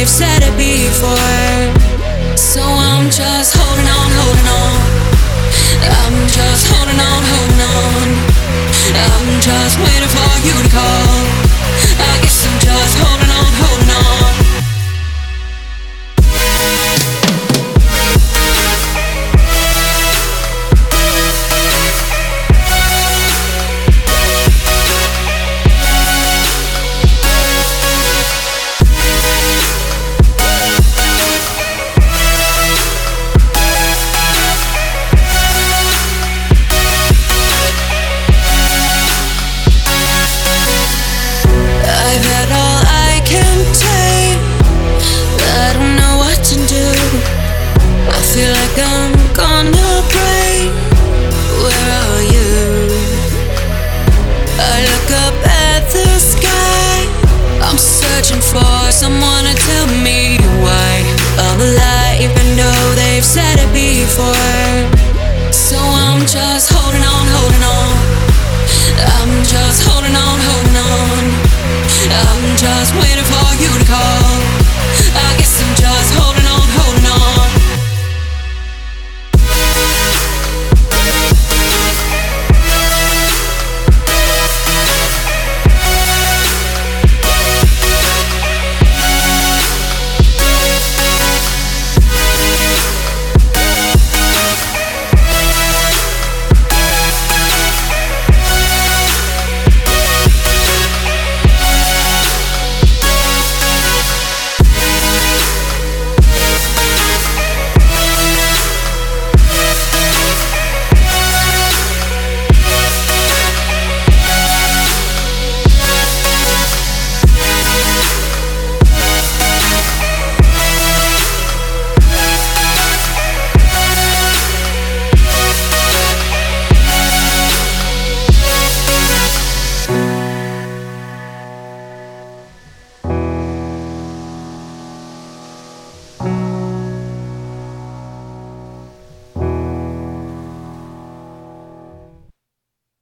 they've said it before. So I'm just holding on, holding on. I'm just holding on, holding on. I'm just waiting for you to call. I guess I'm just holding on, holding on. I've had all I can take. I don't know what to do. I feel like I'm gonna break. Where are you? I look up at the sky. I'm searching for someone to tell me why I'm alive, even though they've said it before. So I'm just holding on, holding on. I'm just holding on, holding on. I'm just waiting